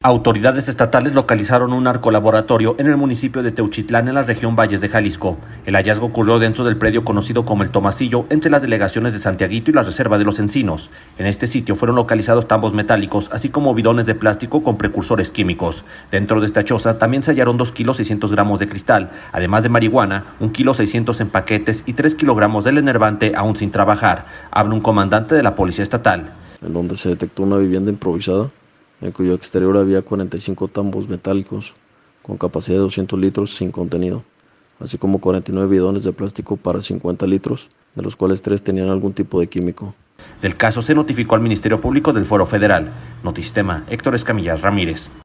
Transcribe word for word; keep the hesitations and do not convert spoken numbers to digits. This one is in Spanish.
Autoridades estatales localizaron un narcolaboratorio en el municipio de Teuchitlán, en la región Valles de Jalisco. El hallazgo ocurrió dentro del predio conocido como El Tomasillo, entre las delegaciones de Santiaguito y la Reserva de los Encinos. En este sitio fueron localizados tambos metálicos, así como bidones de plástico con precursores químicos. Dentro de esta choza también se hallaron dos kilos seiscientos gramos de cristal, además de marihuana, un kilo seiscientos en paquetes y tres kilogramos del enervante aún sin trabajar. Habla un comandante de la Policía Estatal. En donde se detectó una vivienda improvisada, en cuyo exterior había cuarenta y cinco tambos metálicos con capacidad de doscientos litros sin contenido, así como cuarenta y nueve bidones de plástico para cincuenta litros, de los cuales tres tenían algún tipo de químico. Del caso se notificó al Ministerio Público del Fuero Federal. Notistema, Héctor Escamillas Ramírez.